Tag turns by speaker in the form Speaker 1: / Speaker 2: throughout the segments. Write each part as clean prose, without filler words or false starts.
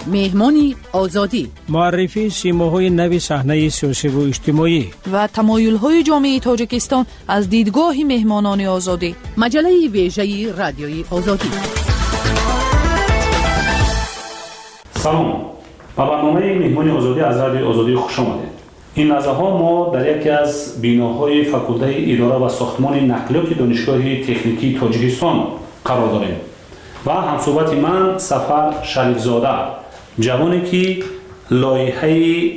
Speaker 1: مهمانی آزادی،
Speaker 2: معرفی سیماهای نو صحنه سیاسی و اجتماعی
Speaker 1: و تمایل‌های جامعه تاجیکستان از دیدگاه مهمانان آزادی. مجله ویژه رادیوی آزادی.
Speaker 3: سلام، با برنامه مهمانی آزادی از رادیوی آزادی خوش آمدید. این لحظه ها ما در یکی از بیناهای فاکولته اداره و ساختمان نقلیات دانشگاه تکنیکی تاجیکستان قرار داریم و همصحبت من سفر شریفزاده، جوانی که لایحه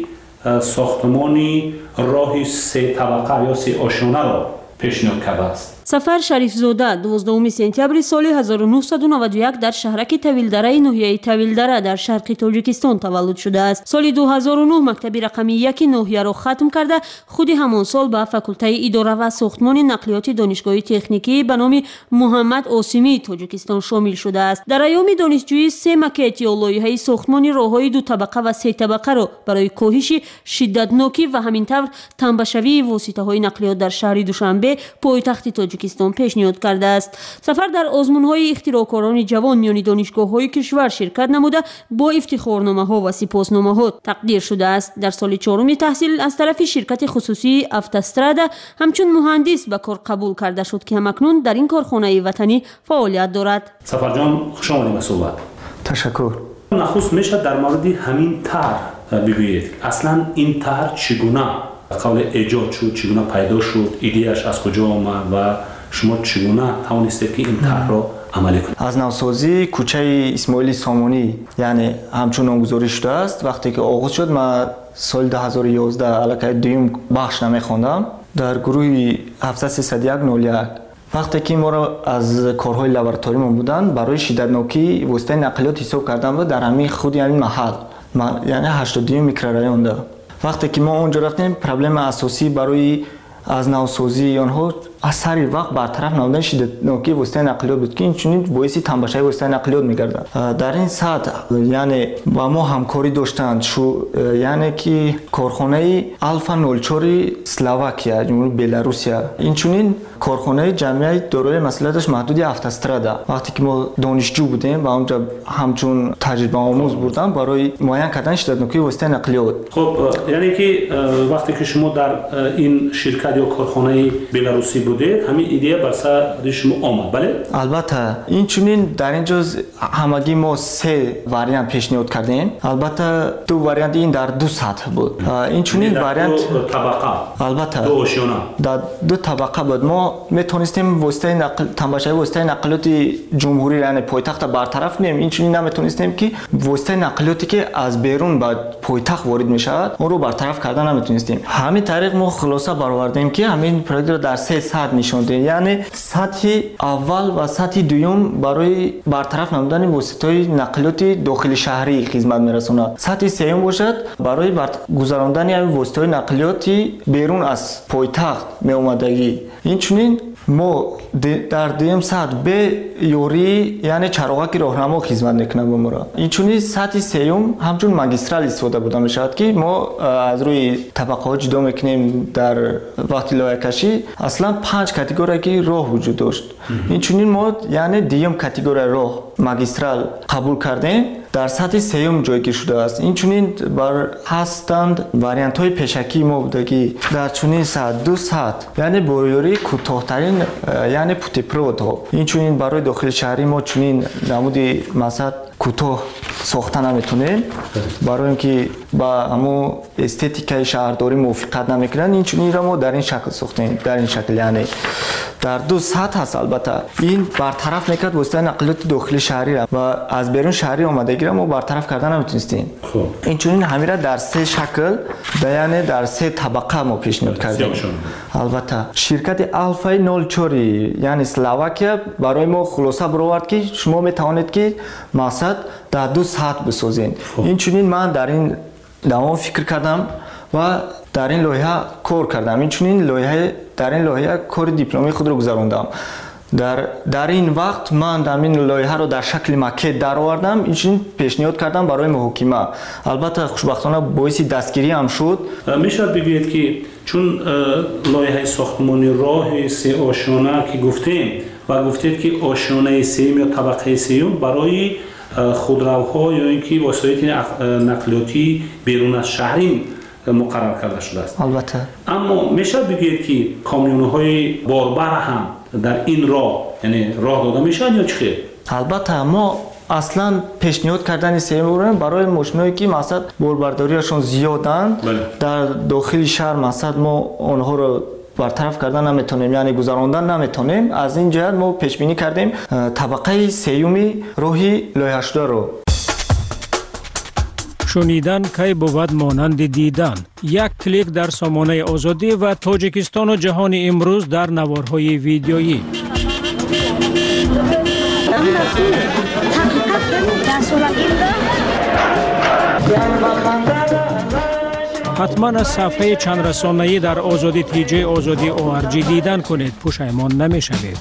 Speaker 3: ساختمان راه 3 طبقه یا 3 آشیانه را پیشنهاد کرده است.
Speaker 4: سفر شریفزاده 12 سپتامبر سال 1991 در شهرک طویلدره ناحیه طویلدره در شرق تاجیکستان تولد شده است. سال 2009 مکتب رقمی 1 ناحیه را ختم کرده خود همان سال به فاکولته اداره و ساختمان نقلیات دانشگاه تکنیکی به نام محمد عاصمی تاجیکستان شامل شده است. در ایام دانشجویی 3 مکت یا لایحه ساختمان راههای 2 طبقه و 3 طبقه را برای کاهش شدتناکی و همینطور تنبشوی واسطه‌های نقلیات در شهر دوشنبه پایتخت تاجیکستان پیشنهاد کرده است. سفر در آزمون‌های اختراعکاران جوان میان دانشگاه‌های کشور شرکت نموده با افتخارنامه‌ها و سپاسنامه‌ها تقدیر شده است. در سال 4 تحصیل از طرف شرکت خصوصی افتاسترادا همچون مهندس به کار قبول کرده شد که همکنون در این کارخانه وطنی فعالیت دارد.
Speaker 3: سفر جان، خوش آمدید به صحبت.
Speaker 5: تشکر.
Speaker 3: نخست میشه در مورد همین طرح بگویید. اصلا این طرح چگونه قبل ایجاد شد، چگونه پیدا شد، ایده‌اش از کجا آمد و شما چگونه توانستید که این طرح را عملی کنید؟
Speaker 5: از نوسازی کوچه اسماعیل سامانی یعنی همچون نامگذاری شده است. وقتی که آغاز شد من سال 2011 علاقه دوم بخش نمیخوندم در گروه 7301 وقتی که ما را از کارهای لابراتوری ما بودن برای شدتناکی واسطه نقلیات حساب کردم و در همین خود همین محل یعنی 82 میکرورایون ده. وقتی که ما اونجا رفتیم پرابلم اساسی برای از نوسازی آنها از سری وقت برطرف نمودن شدتناکی واسطه نقلیات بود که این چنین باعث تنبشه‌ی واسطه نقلیات می‌گردد. در این سطح یعنی با ما همکاری داشتند یعنی که کارخانه آلفا 04 اسلواکیا جمهوری بلاروسیا این چنین کارخانه جمعیت دارای مسئولیتش محدود افتاسترادا. وقتی که ما دانشجو بودیم و اونجا همچون تجربه آموز بودم برای معاین کردن شدتناکی واسطه نقلیات.
Speaker 3: خب یعنی که وقتی که شما در این شرکت یا کارخانه بلاروسی بودید همین ایده بر سر شما آمد؟ بله
Speaker 5: البته این چنین در اینجا همگی ما 3 واریانت پیشنهاد کردیم. البته 2 واریانت این در 2 سطح بود. این چنین واریانت
Speaker 3: طبقه
Speaker 5: البته
Speaker 3: 2 آشیانه
Speaker 5: در 2 طبقه بود. ما میتونستیم واسطه تنبشه‌ی واسطه نقلیات جمهوری یعنی پایتخت برطرف کنیم. این چنین نمیتونستیم که واسطه نقلیاتی که از بیرون به پایتخت وارد میشود اون رو برطرف کردن نمیتونستیم. همین طریق ما خلاصه برآوردیم که همین پروژه رو در 3 سطح نشون دادیم یعنی سطح اول و سطح دوم برای برطرف نمودن واسطه‌های نقلیات داخل شهری خدمت میرسونه. سطح سوم باشد برای گذراندن واسطه‌های نقلیات بیرون از پایتخت می اومدگی. این چنین ما در دوم سطح به یوری یعنی چراغک راهنما خدمت میکنه به ما. این چنین سطح سوم همچون ماگیسترال استفاده بوده میشود که ما از روی طبقه ها جدا میکنیم. در وقتی لایحه کشی اصلا 5 کاتگوری راه وجود داشت. این چنین ما یعنی دوم کاتگوری راه ماگیسترال قبول کردیم در سطح سوم جایگیر شده است. این چنین بر هستند واریانت های پیشکی ما بوده که در چنین سطح 2 سطح یعنی برویوری کوتاه‌ترین یعنی پوتیپروت ها. این چنین برای داخل شهری ما چنین نمودی مثلا کوتاه ساختن نمیتونیم برای اینکه با همون استتیکای شهرداری موافقت نمیکنن. این چنین را ما در این شکل ساختیم. در این شکل یعنی در 2 سطح هست. البته این برطرف میکرد واسطه نقلیات داخل شهری را و از بیرون شهری آمدگی را ما برطرف کردن نمیتونستیم. این چنین همیشه در 3 شکل یعنی در 3 طبقه ما پیشنهاد کردیم. البته شرکت آلفا 04 یعنی اسلواکیا برای ما خلاصه برآورد که شما میتوانید که مقصد در 2 سطح بسازین. این چنین من در این دوام فکر کردم و در این لایحه کار کردم. این چنین لایحه در این لایحه کار دیپلمی خود رو گذراندم. در این وقت من در این لایحه رو در شکل مکت در آوردم. این چنین پیشنهاد کردم برای محاکمه. البته خوشبختانه باعث دستگیری هم شد.
Speaker 3: میشه بگویید که چون لایحه ساختمانی راه 3 آشیانه که گفتیم و گفتید که آشیانه سوم یا طبقه سوم برای خودروها یا اینکه وسایل نقلیاتی بیرون از شهری مقرر کرده شده است.
Speaker 5: البته.
Speaker 3: اما میشه بگید که کامیون‌های باربر هم در این راه یعنی راه داده میشن یا چه؟
Speaker 5: البته ما اصلا پیشنهاد کردن سیمورن برای ماشینایی که مثلا باربرداریشون زیادن در داخل شهر مثلا ما آنها رو برطرف کردن نمیتونیم یعنی گذراندن نمیتونیم. از این جهت ما پیش بینی کردیم طبقه سیومی راهی لایحه شده رو.
Speaker 2: شنیدن کی بود مانند دیدن. یک کلیک در سامانه آزادی و تاجیکستان و جهان امروز در نوارهای ویدیویی. حتما از صفحه چند رسانه‌ای در آزادی تیجی آزادی ORG دیدن کنید، پشیمان نمی‌شوید.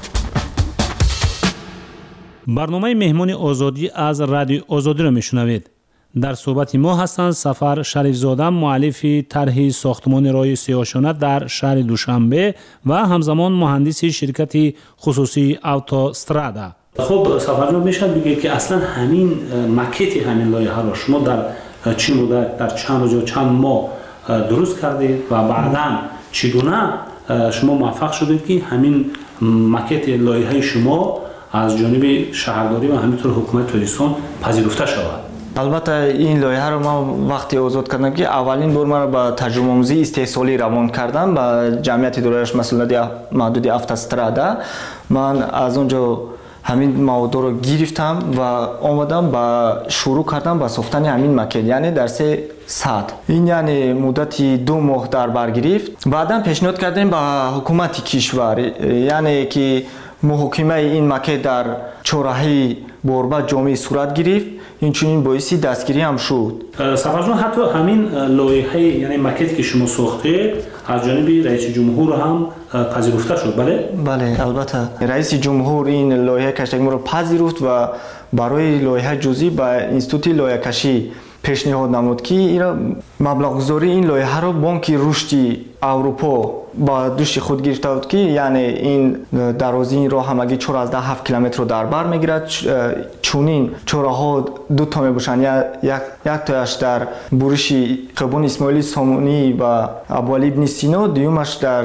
Speaker 3: برنامه مهمان آزادی از رادیو آزادی را میشنوید. در صحبت ما هستند سفر شریفزاده، مؤلف طرح ساختمان راه سیاه‌شانه در شهر دوشنبه و همزمان مهندس شرکت خصوصی اوتوسترادا. خب سفرجان میشه بگید که اصلا همین مکت همین لایحه را شما در چه مدت در چند روز یا چند ماه درست کردید و بعداً چگونه شما موفق شدید که همین مکت لایحه شما از جانب شهرداری و همینطور حکومت تاجیکستان پذیرفته شود؟
Speaker 5: البته این لایحه رو ما وقتی آزاد کردم که اولین بار من با ترجمه آموزی استحصالی روان کردم با جمعیت دورش مسئولیت محدود اوتوسترادا. من از اونجا همین موضوع رو گرفتم و آمدم با شروع کردم با ساختن همین مکت یعنی در 3 ساعت. این یعنی مدتی 2 ماه در بر گرفت. بعدا پیشنهاد کردیم با حکومت کشور یعنی که محاکمه این مکت در چهارراهی باربر جامع صورت گرفت. این چنین باعث دستگیری هم شد.
Speaker 3: سفرجان حتی همین لایحه یعنی مکت که شما ساخته از جانب رئیس جمهور هم پذیرفته شد، بله؟
Speaker 5: بله البته رئیس جمهور این لایحه کشی ما رو پذیرفت و برای لایحه جزئی با انستیتوت لایحه کشی پیشنهاد نمود که این مبلغ گذاری این لایحه رو بانک رشد اروپا با دوش خود گرفته بود که یعنی این درازی این راه همگی 14 کیلومتر رو در بر میگیرد. چونین چهارراه 2 تا میباشند، یک تایش در برش خیابان اسماعیل سامونی و ابوعلی ابن سینا، دیومش در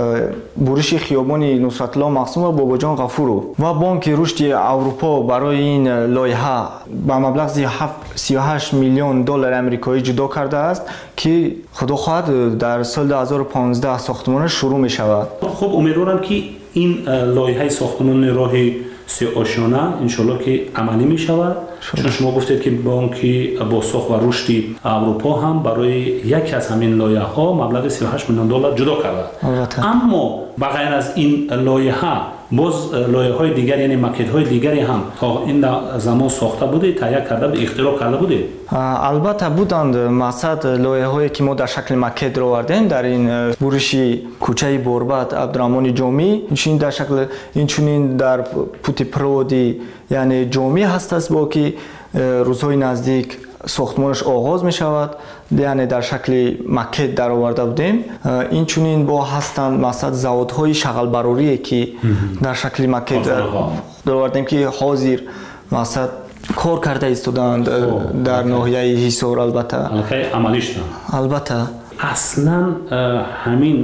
Speaker 5: برش خیابان نصرت الله مقسوم و باباجان غفورو. و بانک رشد اروپا برای این لایحه با مبلغ 38 میلیون دلار آمریکایی جدا کرده است که خدا خواهد در سال 2015 ساختمان شروع می شود.
Speaker 3: خب امیدوارم که این لایحه ساختمان راه سیاه‌شانه انشالله که عملی می شود. چون شما گفتید که بانک بازساخت و رشد اروپا هم برای یکی از همین لایحه ها مبلغ 38 میلیون دلار جدا کرده. اما بغیر از این لایحه باز لایحه های دیگر یعنی مکت های دیگری هم تا این زمان ساخته بوده، تهیه کرده به اختراع کرده بوده؟
Speaker 5: البته بودند. مثلا لایحه هایی که ما در شکل مکت رو آوردیم در این برش کوچه بوربت عبدالرحمن جامی، این در شکل این در پوتی پرودی یعنی جامی هست است با که روزهای نزدیک ساختمانش آغاز می شود، یعنی در شکل مکت در آورده بودیم. این چونین با هستند مثلا زوادهای شغل براری که در شکل مکت در آوردیم که حاضر مثلا کار کرده ایستادند در ناحیه حصار. البته
Speaker 3: عملیش
Speaker 5: البته
Speaker 3: اصلا همین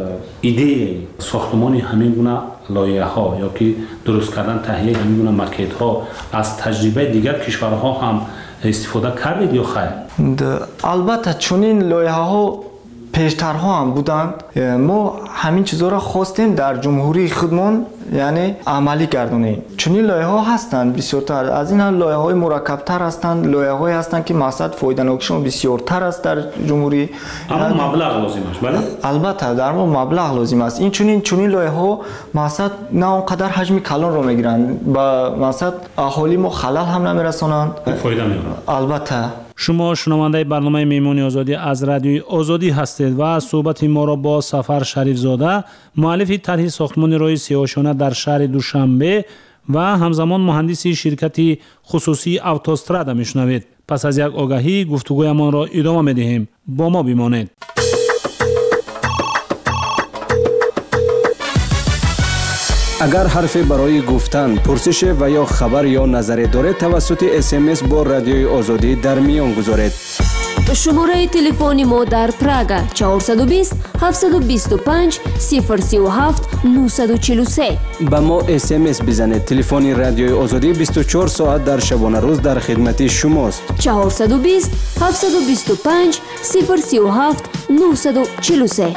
Speaker 3: ایده ساختمان همین گونه لایحه ها یا که درست کردن تهیه همین گونه مکت ها از تجربه دیگر کشورها هم استفاده کردید یا خیر؟
Speaker 5: البته چونین لایحه ها پیشترها هم بودند. ما همین چیزها را خواستیم در جمهوری خودمان یعنی عملی گردونیم. چونین لایحه ها هستند بسیارتر از این. لایحه های مرکبتر هستند، لایحه های هستند که مقصد فایده‌ناکشون بسیارتر است در جمهوری.
Speaker 3: اما مبلغ لازم است، بله؟
Speaker 5: البته در ما مبلغ لازم است. این چونین لایحه ها مقصد نه اونقدر حجم کلان رو میگیرند و مقصد اهالی ما خلل هم نمیرسانند،
Speaker 3: فایده میبرند.
Speaker 5: البته
Speaker 3: شما شنونده برنامه مهمان آزادی از رادیو آزادی هستید و صحبت ما را با سفر شریفزاده، مؤلف طرح ساختمان راه سیاه‌شانه در شهر دوشنبه و همزمان مهندس شرکت خصوصی اوتوسترادا میشنوید. پس از یک آگاهی گفتگویمان را ادامه میدهیم. با ما بمانید.
Speaker 6: اگر حرفی برای گفتن، پرسش و یا خبر یا نظری دارید توسط SMS با رادیوی آزادی در میان گذارید.
Speaker 7: شماره تلفن ما در پراگ 420 725 037 943.
Speaker 6: با ما SMS بزنید. تلفن رادیوی آزادی 24 ساعت در شبانه روز در خدمت شماست.
Speaker 7: 420 725 037 943.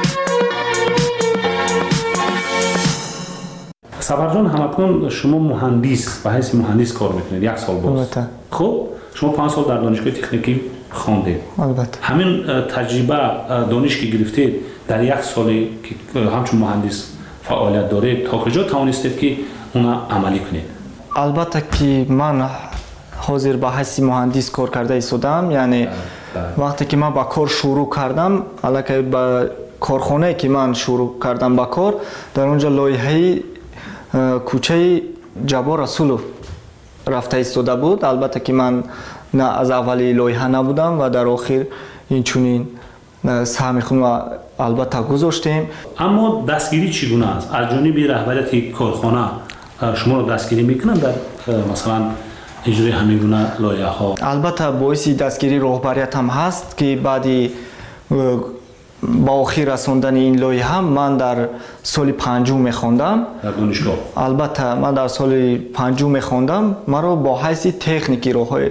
Speaker 3: صفر جان، همکنون شما مهندس به حیث مهندس کار میکنید 1 سال باز. خب شما 5 سال در دانشگاه تکنیکی خواندید.
Speaker 5: البته
Speaker 3: همین تجربه دانش که گرفتید در 1 سالی که همچون مهندس فعالیت دارید تا کجا توانستید که اونا عملی کنید؟
Speaker 5: البته که من حاضر به حیث مهندس کار کرده ایستادم، یعنی وقتی که من با کار شروع کردم، البته با کارخانه که من شروع کردم با کار، در اونجا لایحه کوچه جبار رسولوف رفته ایستاده بود. البته که من نه از اولی لایحه نبودم و در آخر این چونین سهم خود البته گذاشتیم.
Speaker 3: اما دستگیری چگونه است؟ از جانب رهبریت کارخانه شما رو دستگیری میکنن در مثلا اجرای همین گونه لایحه ها؟
Speaker 5: البته باعث دستگیری رهبریت هم هست که بعدی با آخر رساندن این لایحه من در سال 5 میخوندم
Speaker 3: در دانشگاه.
Speaker 5: البته من در سال 5 میخوندم. مرا با حیث تکنیکی راههای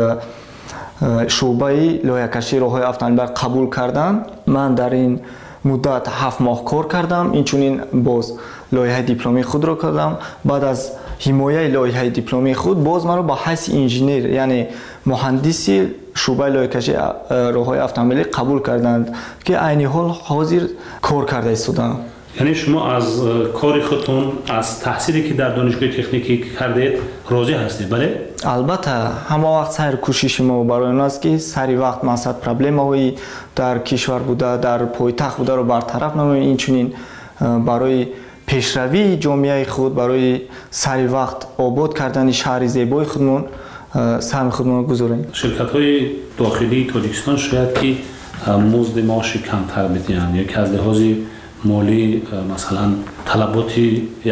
Speaker 5: شعبه لایحه کشی راههای افغانستان قبول کردن. من در این مدت 7 ماه کار کردم. این چونین باز لایحه دیپلمی خود را کردم. بعد از حمایه لایحه دیپلمی خود باز مرا با حیث انجینیر یعنی مهندسی شعبه لایحه کشی راههای اتومبیلی قبول کردند که عین حال حاضر کار کرده ایستادم.
Speaker 3: یعنی شما از کار خودتون، از تحصیلی که در دانشگاه تکنیکی کردید راضی هستید؟ بله؟
Speaker 5: البته همه وقت سر کوشش ما برای اون است که سری وقت مسئله پرابلم هایی در کشور بوده، در پایتخت بوده رو برطرف نماییم. این چنین برای پیشروی جامعه خود، برای سری وقت آباد کردن شهر زیبای خودمون سهم خودمون گذاریم.
Speaker 3: شرکت‌های داخلی تاجیکستان شاید که مزد معاش کمتر بدهند یا که از لحاظ مالی مثلا طلبات یک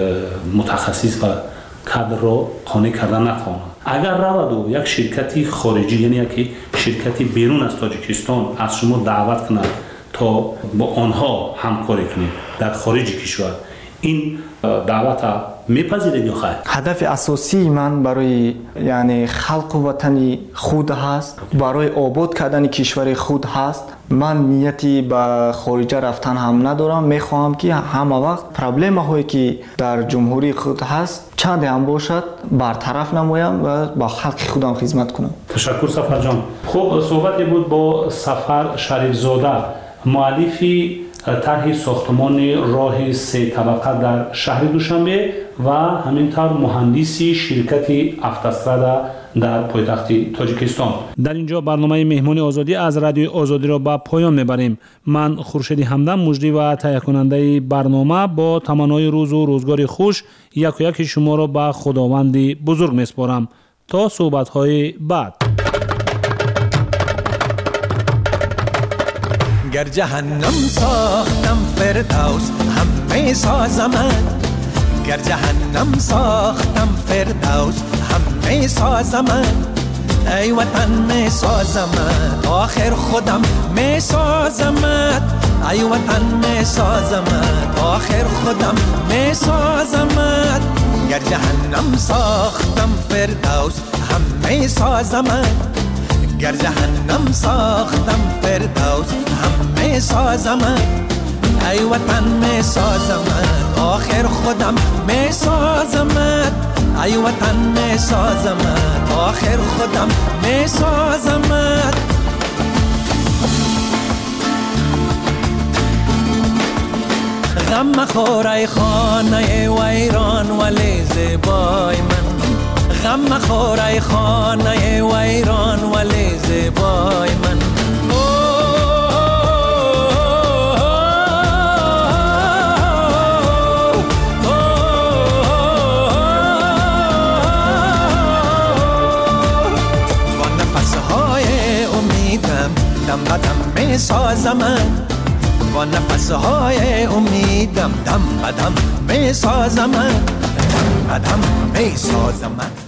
Speaker 3: متخصص و کادر را قانع کردن نتوانند. اگر رود و یک شرکتی خارجی یعنی یک شرکتی بیرون از تاجیکستان از شما دعوت کنند تا با آنها همکاری کنید در خارج کشور، این دعوت میپذیرید یا خیر؟
Speaker 5: هدف اساسی من برای یعنی خلق وطن خود هست، برای آباد کردن کشور خود هست. من نیتی به خارج رفتن هم ندارم. میخواهم که همه وقت پرابلم هایی که در جمهوری خود هست چند هم باشد برطرف نمایم و با خلق خودم خدمت کنم.
Speaker 3: تشکر سفر جان. خب صحبتی بود با سفر شریف زاده، مؤلفی طرح ساختمان راه 3 طبقه در شهر دوشنبه و همینطور مهندسی شرکت افتاسترادا در پایتخت تاجیکستان. در اینجا برنامه مهمان آزادی از رادیو آزادی را به پایان میبریم. من خورشید همدم مجری و تهیه کننده برنامه با تمنای روز و روزگار خوش یک شما را به خداوند بزرگ میسپارم تا صحبت های بعد.
Speaker 8: گر جهنم ساختم فردوس هم می سازمت، گر جهنم ساختم فردوس هم می سازمت، ای وطن می سازمت آخر خودم می سازمت، ای وطن می سازمت آخر خودم می سازمت، گر جهنم ساختم فردوس هم می سازمت، گر جهنم ساختم فردوس هم می سازمت، ای وطن می سازمت آخر خودم می سازمت، ای وطن می سازمت آخر خودم می سازمت. غم مخور ای خانه ویران ولی زیبای من، غم مخور ای خانه ویران ولی زیبای من. با نفسهای امیدم دم به دم می سازمت، با نفسهای امیدم دم بدم می سازمت، دم بدم می سازمت.